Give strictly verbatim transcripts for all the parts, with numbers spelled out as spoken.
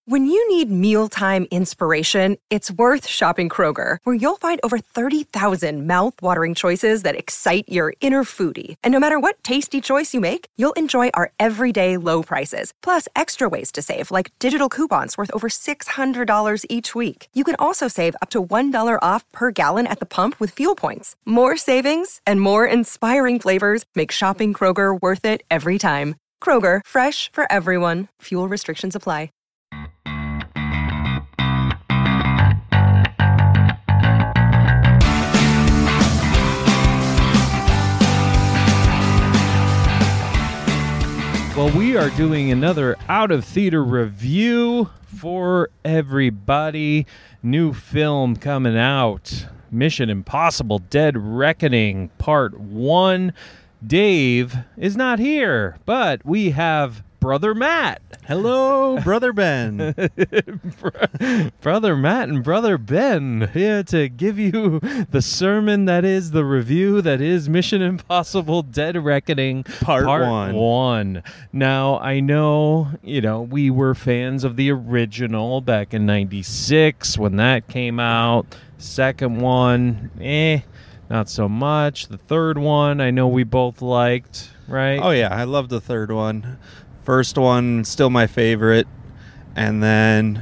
When you need mealtime inspiration, it's worth shopping Kroger, where you'll find over thirty thousand mouth-watering choices that excite your inner foodie. And no matter what tasty choice you make, you'll enjoy our everyday low prices, plus extra ways to save, like digital coupons worth over six hundred dollars each week. You can also save up to one dollar off per gallon at the pump with fuel points. More savings and more inspiring flavors make shopping Kroger worth it every time. Kroger, fresh for everyone. Fuel restrictions apply. Well, we are doing another out-of-theater review for everybody. New film coming out, Mission Impossible Dead Reckoning Part one. Dave is not here, but we have Brother Matt. Hello, Brother Ben. Brother Matt and Brother Ben here to give you the sermon that is the review that is Mission Impossible Dead Reckoning Part, Part one. one. Now, I know, you know, we were fans of the original back in ninety-six when that came out. Second one, eh, not so much. The third one, I know we both liked, right? Oh, yeah, I love the third one. First one, still my favorite. And then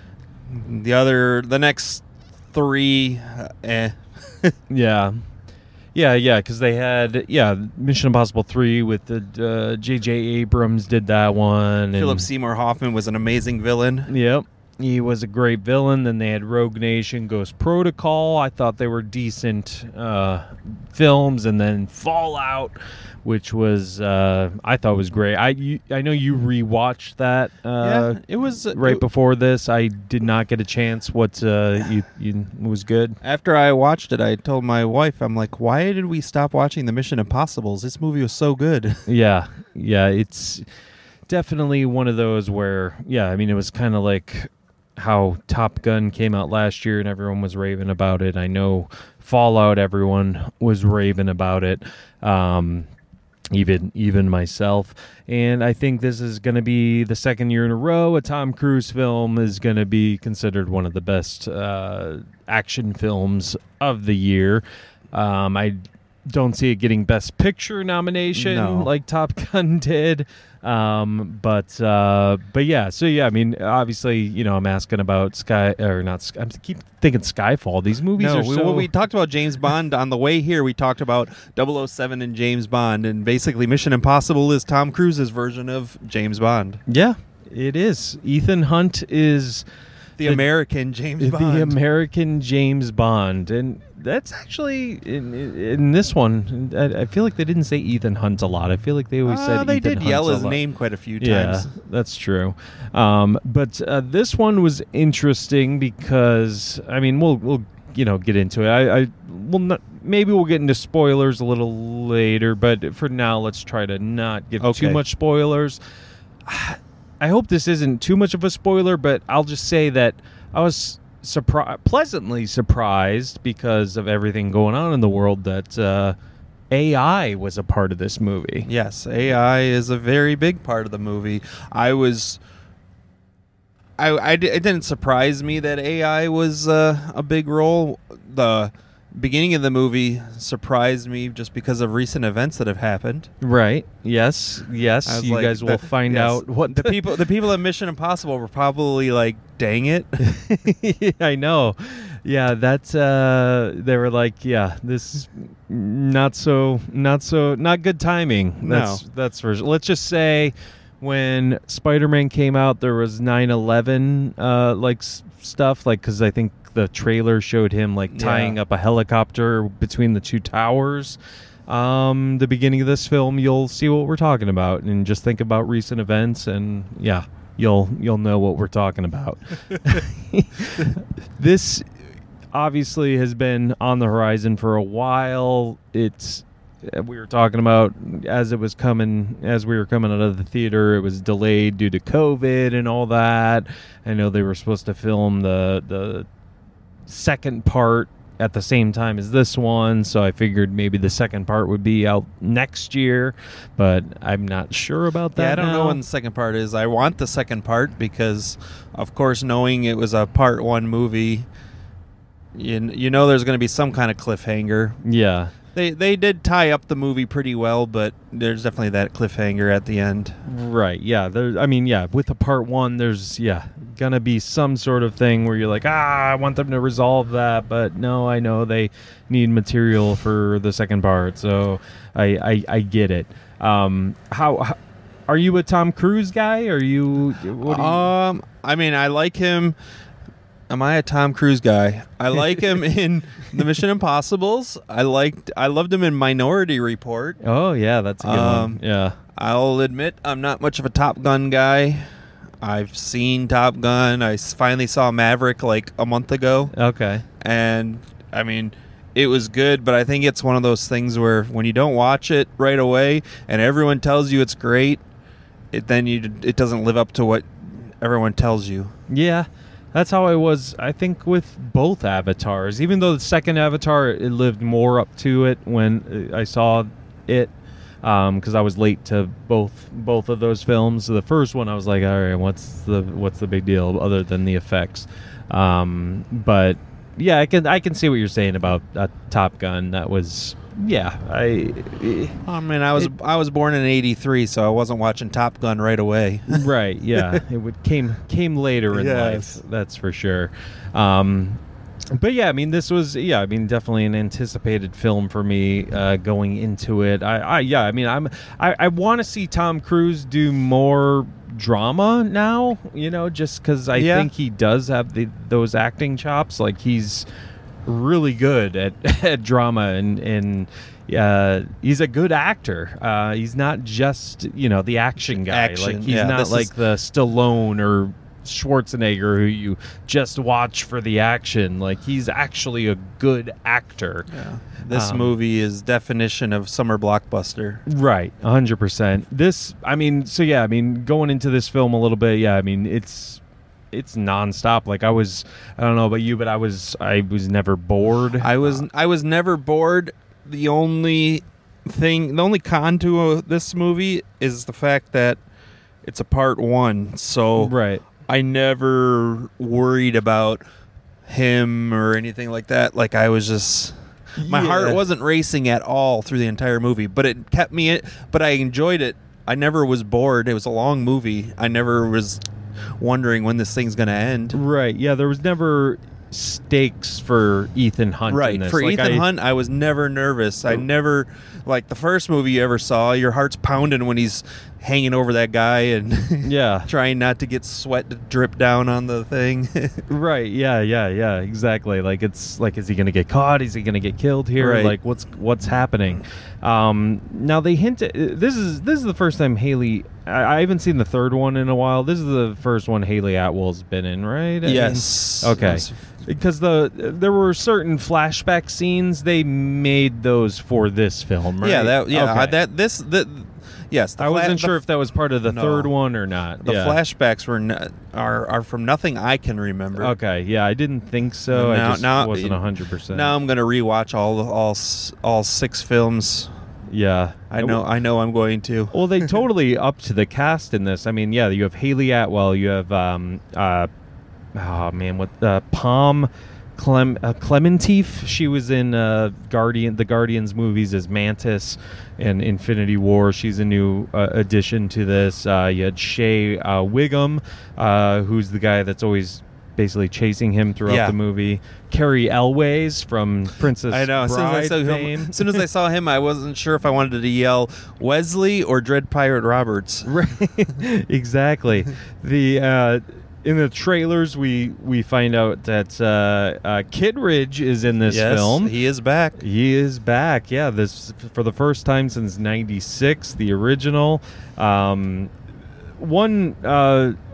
the other, the next three, uh, eh. Yeah. Yeah, yeah, because they had, yeah, Mission Impossible three with the uh, J J Abrams did that one. Philip and, Seymour Hoffman was an amazing villain. Yep. He was a great villain. Then they had Rogue Nation, Ghost Protocol. I thought they were decent uh, films. And then Fallout, which was, uh, I thought was great. I you, I know you rewatched that uh, yeah, it was right it, before this. I did not get a chance. What uh, you, you was good? After I watched it, I told my wife, I'm like, why did we stop watching the Mission Impossibles? This movie was so good. Yeah, yeah, it's definitely one of those where, yeah, I mean, it was kind of like how Top Gun came out last year and everyone was raving about it. I know Fallout, everyone was raving about it, um, even even myself. And I think this is going to be the second year in a row a Tom Cruise film is going to be considered one of the best uh, action films of the year. Um, I don't see it getting Best Picture nomination No. like Top Gun did. Um, but, uh, but yeah, so yeah, I mean, obviously, you know, I'm asking about Sky, or not, Sky, I keep thinking Skyfall. These movies no, are we, so... when we talked about James Bond on the way here, we talked about double oh seven and James Bond, and basically Mission Impossible is Tom Cruise's version of James Bond. Yeah, it is. Ethan Hunt is... The, the American James the Bond. The American James Bond. And that's actually, in, in this one, I, I feel like they didn't say Ethan Hunt a lot. I feel like they always uh, said they Ethan did Hunt yell a his lot. name quite a few times. Yeah, that's true. Um, but uh, this one was interesting because, I mean, we'll we'll you know get into it. I, I will not. Maybe we'll get into spoilers a little later, but for now, let's try to not give Okay. too much spoilers. I hope this isn't too much of a spoiler, but I'll just say that I was surpri- pleasantly surprised because of everything going on in the world that uh, A I was a part of this movie. Yes, A I is a very big part of the movie. I was... I, I, it didn't surprise me that A I was uh, a big role. The beginning of the movie surprised me just because of recent events that have happened. Right. Yes. I Yes. was You like, guys will the- find yes. out what the people the people at Mission Impossible were probably like, dang it. I know. Yeah, that's uh they were like, yeah, this is not so not so not good timing. That's No. that's for let's just say when Spider-Man came out there was nine eleven uh like s- stuff like cuz I think the trailer showed him like tying Yeah. up a helicopter between the two towers. Um the beginning of this film, you'll see what we're talking about and just think about recent events and yeah, you'll you'll know what we're talking about. This obviously has been on the horizon for a while. It's we were talking about as it was coming as we were coming out of the theater, it was delayed due to COVID and all that. I know they were supposed to film the the second part at the same time as this one, so I figured maybe the second part would be out next year, but I'm not sure about that. Yeah, I don't now. know when the second part is. I want the second part because, of course, knowing it was a part one movie, you, you know there's going to be some kind of cliffhanger. Yeah. They they did tie up the movie pretty well, but there's definitely that cliffhanger at the end. Right, yeah. There, I mean, yeah, with the part one, there's, yeah, going to be some sort of thing where you're like, ah, I want them to resolve that, but no, I know they need material for the second part, so I I, I get it. Um, how, how are you a Tom Cruise guy? Are you, what do you... Um, I mean, I like him. Am I a Tom Cruise guy? I like him in the Mission Impossibles. I liked, I loved him in Minority Report. Oh, yeah, that's a good Um, one. Yeah. I'll admit I'm not much of a Top Gun guy. I've seen Top Gun. I s- finally saw Maverick like a month ago. Okay. And, I mean, it was good, but I think it's one of those things where when you don't watch it right away and everyone tells you it's great, it then you it doesn't live up to what everyone tells you. Yeah. That's how I was, I think, with both Avatars. Even though the second Avatar, it lived more up to it when I saw it, because um, I was late to both both of those films. The first one, I was like, all right, what's the what's the big deal other than the effects? Um, but yeah, I can I can see what you're saying about uh, Top Gun. That was. Yeah, I. I mean, I was it, I was born in eighty-three, so I wasn't watching Top Gun right away. Right. Yeah, it would came came later in yes. life. That's for sure. Um, but yeah, I mean, this was yeah, I mean, definitely an anticipated film for me uh, going into it. I, I yeah, I mean, I'm I, I want to see Tom Cruise do more drama now. You know, just because I yeah. think he does have the those acting chops. Like he's. Really good at, at drama and and uh, he's a good actor. Uh, he's not just you know the action guy. Action, like he's yeah, not like is... the Stallone or Schwarzenegger who you just watch for the action. Like he's actually a good actor. Yeah. This um, movie is definition of summer blockbuster. Right, one hundred percent. This, I mean, so yeah, I mean, going into this film a little bit, yeah, I mean, it's. It's nonstop. Like I was, I don't know about you, but I was, I was never bored. I was, I was never bored. The only thing, the only con to uh, this movie is the fact that it's a part one. So right, I never worried about him or anything like that. Like I was just, my yeah. heart wasn't racing at all through the entire movie, but it kept me. It, but I enjoyed it. I never was bored. It was a long movie. I never was. Wondering when this thing's going to end. Right. Yeah, there was never stakes for Ethan Hunt right. in this. For like Ethan I, Hunt, I was never nervous. I never, like the first movie you ever saw, your heart's pounding when he's hanging over that guy and yeah, trying not to get sweat to drip down on the thing. Right. Yeah, yeah, yeah, exactly. Like it's like, is he going to get caught? Is he going to get killed here? Right. Like what's what's happening? Um, now they hint at, this is this is the first time Haley. I, I haven't seen the third one in a while. This is the first one Haley Atwell's been in, right? I yes. mean, okay. Yes. Because the there were certain flashback scenes, they made those for this film, right? Yeah. That. Yeah. Okay. I, that. This. The, yes. The I wasn't fla- sure the, if that was part of the no. third one or not. The yeah. flashbacks were no, are are from nothing I can remember. Okay. Yeah, I didn't think so. Now- I just now- wasn't a hundred percent. Now I'm gonna rewatch all the, all s- all six films. Yeah, I know. I know. I'm going to. Well, they totally upped to the cast in this. I mean, yeah, you have Haley Atwell. You have um, uh, oh man, what uh, Palm Clem uh, Clementif. She was in uh, Guardian, the Guardians movies as Mantis and Infinity War. She's a new uh, addition to this. Uh, you had Shea uh, Wiggum, uh, who's the guy that's always basically chasing him throughout Yeah. the movie. Carrie Elways from Princess I know. As soon as I, Bride saw fame. him, as soon as I saw him, I wasn't sure if I wanted to yell Wesley or Dread Pirate Roberts. Right, exactly. The uh, in the trailers, we we find out that uh, uh, Kittredge is in this yes, film. he is back. He is back. Yeah, this for the first time since ninety-six, the original. Um, one uh,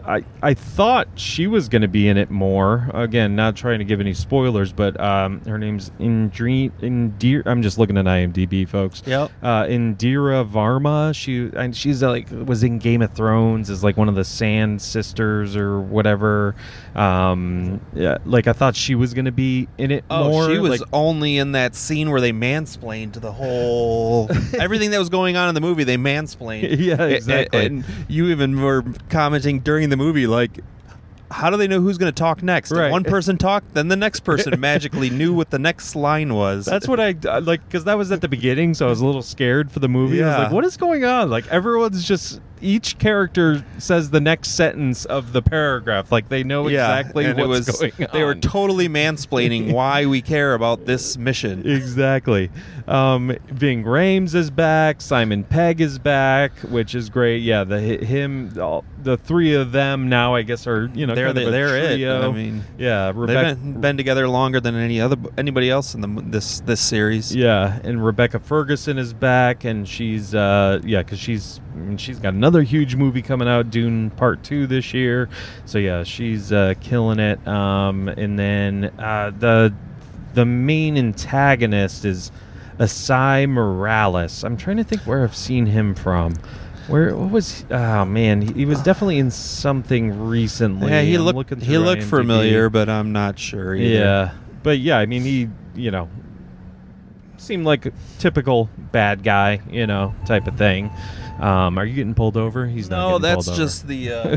I I thought she was going to be in it more. Again, not trying to give any spoilers, but um, her name's Indri- Indira. I'm just looking at IMDb, folks. Yep. Uh, Indira Varma. She and she's uh, like was in Game of Thrones as like one of the Sand Sisters or whatever. Um, yeah, like I thought she was going to be in it Oh, more. she was like, only in that scene where they mansplained the whole everything that was going on in the movie. They mansplained. Yeah, exactly. And, and you even were commenting during the movie, like, how do they know who's going to talk next? If Right. one person talked, then the next person magically knew what the next line was. That's what I uh, like because that was at the beginning, so I was a little scared for the movie. I was Yeah. like, "What is going on?" Like everyone's just each character says the next sentence of the paragraph, like they know yeah, exactly and what's it was, going on. They were totally mansplaining why we care about this mission. Exactly. Um, Ving Rhames is back. Simon Pegg is back, which is great. Yeah, the him, all, the three of them now, I guess, are you know They're kind the, of a they're it. trio. I mean, yeah, they've Rebecca. been, been together longer than any other anybody else in the this this series. Yeah, and Rebecca Ferguson is back, and she's uh, yeah, because she's I mean, she's got another huge movie coming out, Dune Part Two this year. So yeah, she's uh, killing it. Um, and then uh, the the main antagonist is Asai Morales. I'm trying to think where I've seen him from. Where what was? Oh man, he, he was definitely in something recently. Yeah, he I'm looked looking he through looked IMDb. familiar, but I'm not sure. Either. Yeah, but yeah, I mean, he you know seemed like a typical bad guy, you know, type of thing. Um, are you getting pulled over? He's not. No, getting that's pulled over. just the uh,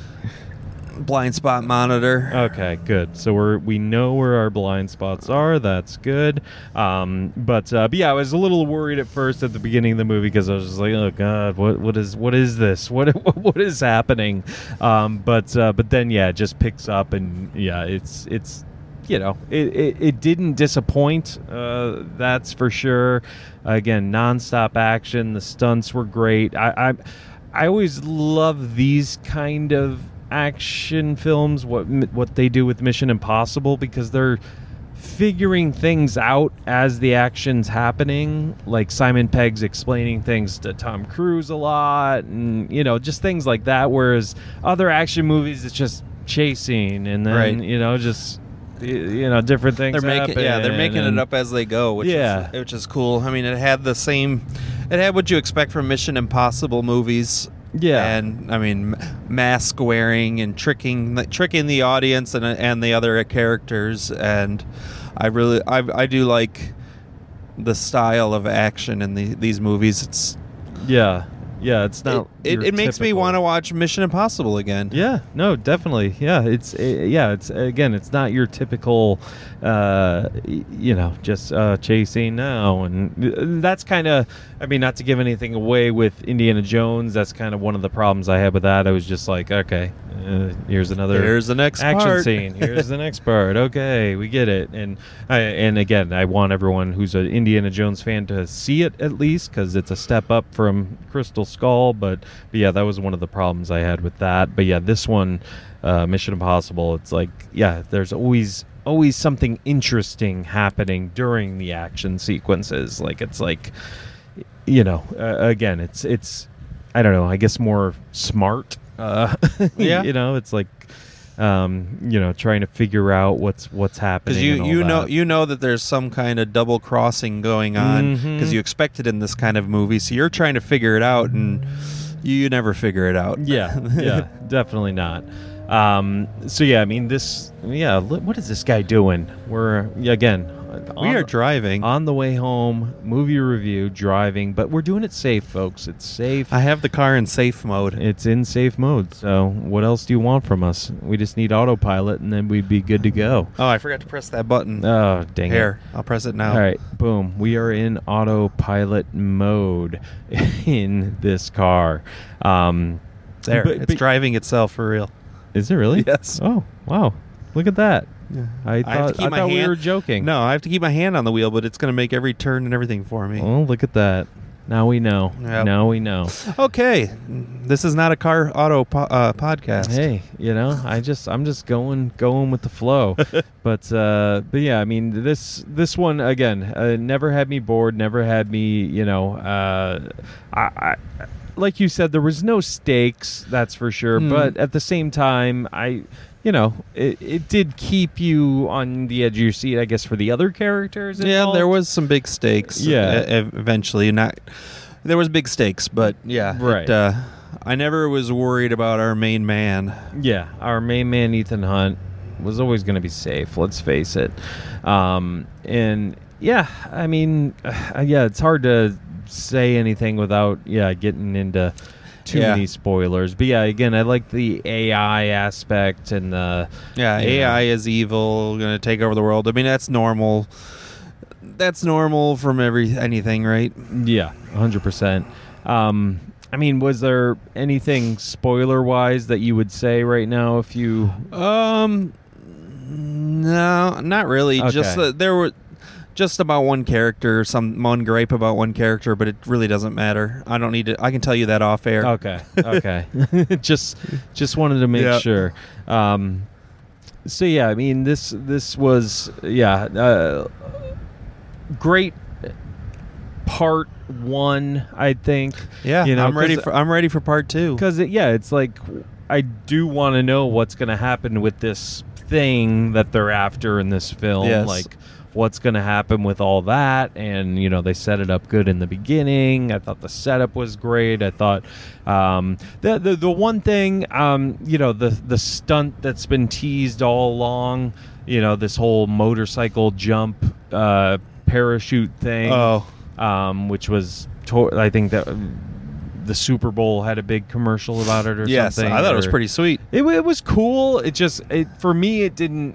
blind spot monitor. Okay, good. So we're we know where our blind spots are. That's good. Um, but uh, but yeah, I was a little worried at first at the beginning of the movie because I was just like, oh god, what what is what is this? What what is happening? Um, but uh, but then yeah, it just picks up and yeah, it's it's. You know, it, it, it didn't disappoint, uh, that's for sure. Again, nonstop action. The stunts were great. I, I I always love these kind of action films, what what they do with Mission Impossible, because they're figuring things out as the action's happening. Like Simon Pegg's explaining things to Tom Cruise a lot, and, you know, just things like that. Whereas other action movies, it's just chasing and then, Right. you know, just... you know, different things They're making happen, yeah, they're making and- it up as they go, which Yeah. is, which is cool. I mean, it had the same, it had what you expect from Mission Impossible movies. Yeah. And I mean, m- mask wearing and tricking, tricking the audience and and the other characters. And I really, I I do like the style of action in the, these movies. It's Yeah. Yeah, it's not. it, your it, it makes me typical- want to watch Mission Impossible again. Yeah, no, definitely. Yeah, it's uh, yeah, it's again, it's not your typical, uh, y- you know, just uh, chasing now, and that's kind of. I mean, not to give anything away with Indiana Jones, that's kind of one of the problems I had with that. I was just like, okay, uh, here's another. Here's the next action part. scene. Here's the next part. Okay, we get it. And I, and again, I want everyone who's an Indiana Jones fan to see it at least because it's a step up from Crystal Skull. But, but yeah, that was one of the problems I had with that. But yeah, this one, uh, Mission Impossible, it's like, yeah, there's always always something interesting happening during the action sequences. Like it's like, you know, uh, again, it's it's I don't know. I guess more smart. Uh, Yeah. you know, it's like. Um, you know, trying to figure out what's what's happening. Because you, and all you know that. you know that there's some kind of double crossing going on because Mhm. you expect it in this kind of movie, so you're trying to figure it out, and you never figure it out. Yeah, yeah, definitely not. Um, so yeah, I mean this. Yeah, li- what is this guy doing? We're yeah, again. we on are the- driving. on the way home. Movie review, driving, but we're doing it safe, folks. It's safe. I have the car in safe mode. It's in safe mode. So what else do you want from us? We just need autopilot, and then we'd be good to go. Oh, I forgot to press that button. Oh, dang it. Here, I'll press it now. All right, boom. We are in autopilot mode in this car. Um, There, but- it's but- driving itself for real. Is it really? Yes. Oh, wow. Look at that. I have to thought, keep I my thought we hand- were joking. No, I have to keep my hand on the wheel, but it's going to make every turn and everything for me. Oh, look at that. Now we know. Yep. Now we know. Okay, this is not a car auto po- uh, podcast. Hey, you know, I just I'm just going going with the flow. but uh but yeah, I mean this this one again, uh, never had me bored, never had me, you know, uh I, I like you said, there was no stakes, that's for sure. Hmm. But at the same time, I, you know, it, it did keep you on the edge of your seat, I guess, for the other characters Yeah, involved. there was some big stakes. Yeah. e- eventually, not there was big stakes, but yeah, Right. It, uh, I never was worried about our main man. Yeah, our main man, Ethan Hunt, was always going to be safe, let's face it. Um, and, yeah, I mean, uh, yeah, it's hard to say anything without, yeah, getting into too Yeah. many spoilers. But, yeah, again, I like the A I aspect and the... Yeah, you A I know. is evil, going to take over the world. I mean, that's normal. That's normal from every anything, right? Yeah, one hundred percent. Um, I mean, was there anything spoiler-wise that you would say right now if you... Um, no, not really. Okay. Just uh, there were just about one character, some one gripe about one character, but it really doesn't matter. I don't need to. I can tell you that off air. Okay. Okay. just just wanted to make Yeah. sure. Um, so yeah, I mean this this was yeah uh, great part one, I think. Yeah, you know, I'm ready 'cause- for. I'm ready for part two. Because it, yeah, it's like I do want to know what's going to happen with this thing that they're after in this film. Yes. Like, what's going to happen with all that? And you know, they set it up good in the beginning. I thought the setup was great. I thought um, the, the the one thing, um, you know, the the stunt that's been teased all along. You know, this whole motorcycle jump uh, parachute thing. Oh, Um, which was, to- I think that the Super Bowl had a big commercial about it or yes, something. I thought it was or- pretty sweet. It, it was cool. It just, it, for me, it didn't,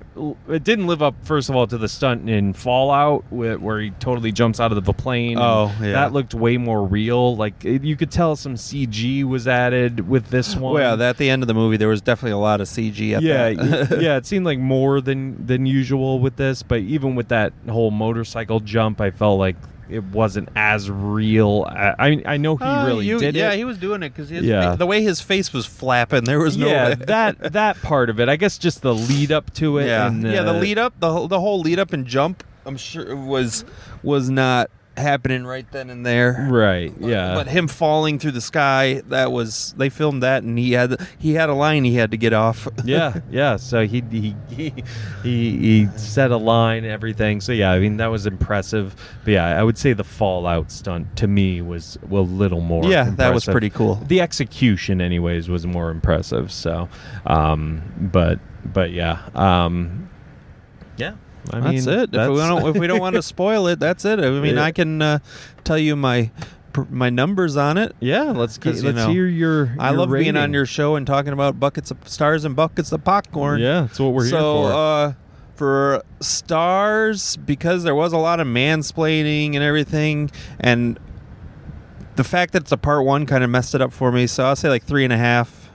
it didn't live up, first of all, to the stunt in Fallout where, where he totally jumps out of the plane. Oh, yeah. That looked way more real. Like, it, you could tell some C G was added with this one. Well, yeah, at the end of the movie, there was definitely a lot of C G. At yeah, that. y- yeah, it seemed like more than than usual with this, but even with that whole motorcycle jump, I felt like it wasn't as real. I I, I know he Oh, really you- did yeah, it. he was doing it because Yeah. the way his face was flapping, there was no. yeah, that that part of it. I guess just the lead up to it. yeah, and yeah. The lead up, the whole, the whole lead up and jump, I'm sure was was not happening right then and there. Right. Yeah. But him falling through the sky, that was they filmed that, and he had he had a line he had to get off. yeah, yeah. So he he, he he he set a line and everything. So yeah, I mean that was impressive. But yeah, I would say the Fallout stunt to me was a little more. Yeah, that was impressive. pretty cool. The execution, anyways, was more impressive. So, um, but but yeah, um, yeah. I mean, that's it. If we, don't, if we don't want to spoil it, that's it. I mean, Yeah. I can uh, tell you my pr- my numbers on it. yeah. Let's get, 'Cause, you let's know, hear your. I your love being on rating. your show and talking about buckets of stars and buckets of popcorn. Yeah, that's what we're so, here for. uh, for stars, because there was a lot of mansplaining and everything, and the fact that it's a part one kind of messed it up for me. So I'll say like three and a half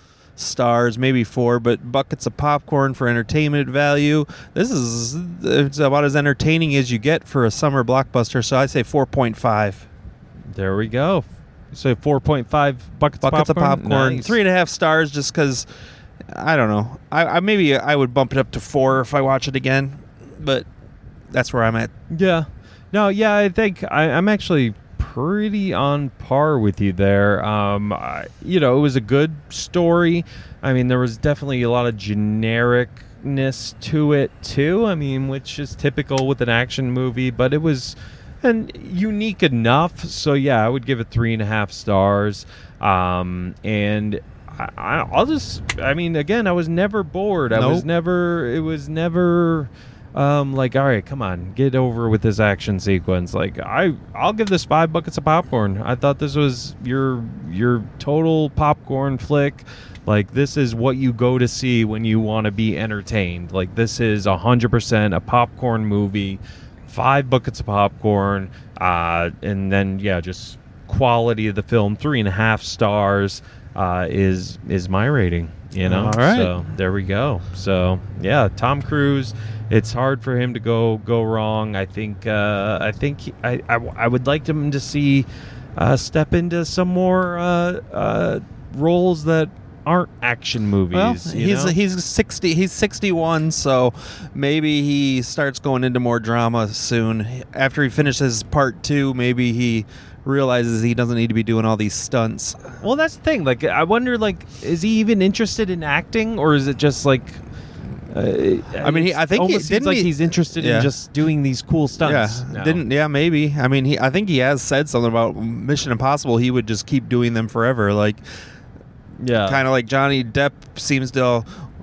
stars, maybe four. But buckets of popcorn for entertainment value. This is it's about as entertaining as you get for a summer blockbuster. So I'd say four point five. There we go. So four point five buckets, Buckets of popcorn. of popcorn. Nice. Three and a half stars, just because. I don't know. I, I maybe I would bump it up to four if I watch it again, but that's where I'm at. Yeah. No, yeah, I think I, I'm actually pretty on par with you there. Um, I, you know, it was a good story. I mean, there was definitely a lot of genericness to it, too. I mean, which is typical with an action movie, but it was and unique enough. So, yeah, I would give it three and a half stars. Um, and I, I'll just, I mean, again, I was never bored. I was Nope. never, it was never um, like, all right, come on, get over with this action sequence. Like, I, I'll give this five buckets of popcorn. I thought this was your, your total popcorn flick. Like, this is what you go to see when you want to be entertained. Like, this is one hundred percent a popcorn movie. Five buckets of popcorn. Uh, and then, yeah, just quality of the film. Three and a half stars. Uh, is is my rating, you know? All right. So there we go. So yeah, Tom Cruise. It's hard for him to go go wrong. I think uh, I think he, I, I I would like him to see uh, step into some more uh, uh, roles that aren't action movies. Well, you he's know? he's sixty. He's sixty-one, so maybe he starts going into more drama soon. After he finishes part two, maybe he realizes he doesn't need to be doing all these stunts. Well, that's the thing. Like, I wonder, like, is he even interested in acting, or is it just like? Uh, I mean, he, I think almost he, seems like he, he's interested yeah. in just doing these cool stunts. Yeah, now. didn't yeah maybe. I mean, he I think he has said something about Mission Impossible. He would just keep doing them forever, like yeah, kind of like Johnny Depp seems to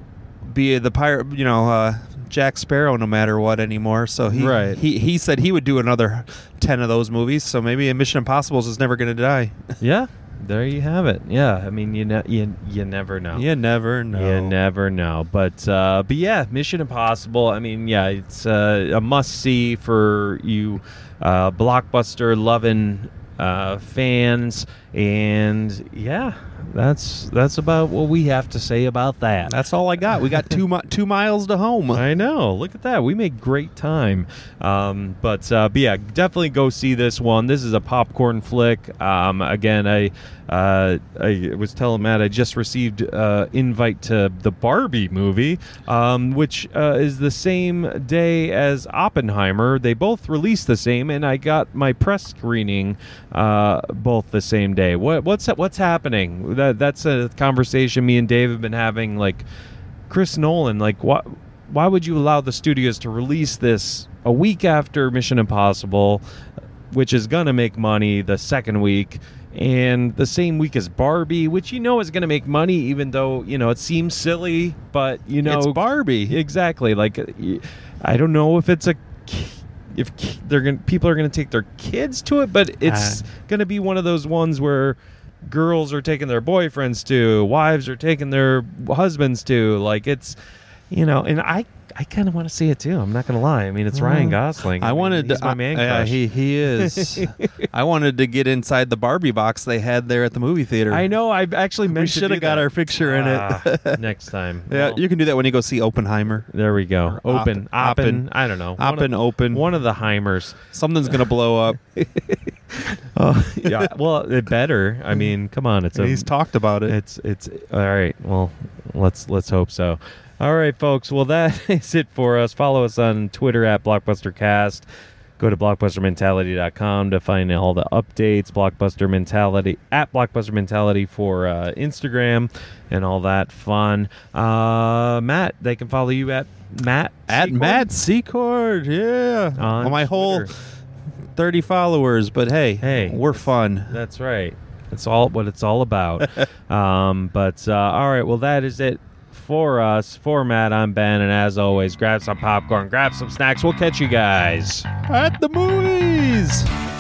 be the pirate, you know, uh, Jack Sparrow, no matter what anymore. So he Right. he he said he would do another ten of those movies. So maybe Mission Impossible is never going to die. yeah. There you have it. Yeah, I mean, you ne- you you never know. You never know. You never know. But uh, but yeah, Mission Impossible. I mean, yeah, it's uh, a must see for you, uh, blockbuster loving uh, fans, and yeah, that's that's about what we have to say about that. That's all I got. We got two mi- two miles to home. I know. Look at that. We make great time. Um, but, uh, but yeah, definitely go see this one. This is a popcorn flick. Um, again, I uh, I was telling Matt I just received uh, invite to the Barbie movie, um, which uh, is the same day as Oppenheimer. They both released the same, and I got my press screening uh, both the same day. What what's what's happening? That that's a conversation me and Dave have been having. Like, Chris Nolan, like, what? Why would you allow the studios to release this a week after Mission Impossible, which is going to make money the second week, and the same week as Barbie, which you know is going to make money, even though, you know, it seems silly, but, you know. It's Barbie. Exactly. Like, I don't know if it's a... if they're going people are going to take their kids to it, but it's uh. going to be one of those ones where girls are taking their boyfriends to, wives are taking their husbands to. Like, it's... You know, and I, I kind of want to see it too. I'm not going to lie. I mean, it's Ryan Gosling. I, I mean, wanted he's to. my man uh, crush. he he is. I wanted to get inside the Barbie box they had there at the movie theater. I know. I actually meant we to should have got that. our picture in ah, it next time. Yeah, Well, you can do that when you go see Oppenheimer. there we go. Or Open, Oppen- Oppen. I don't know. Oppen, one of, open. One of the Heimers. Something's gonna blow up. Oh, yeah. Well, it better. I mean, come on. It's a, He's talked about it. It's it's all right. Well, let's let's hope so. All right, folks. Well, that is it for us. Follow us on Twitter at BlockbusterCast. Go to blockbuster mentality dot com to find all the updates. Blockbuster Mentality at Blockbuster Mentality for uh, Instagram and all that fun. Uh, Matt, they can follow you at Matt At Secord? Matt Secord, yeah. On well, my whole Twitter. thirty followers, but hey, Hey. we're fun. That's right. It's all what it's all about. um, but uh, all right, well, that is it for us. For Matt, I'm Ben, and as always, grab some popcorn, grab some snacks. We'll catch you guys At the movies.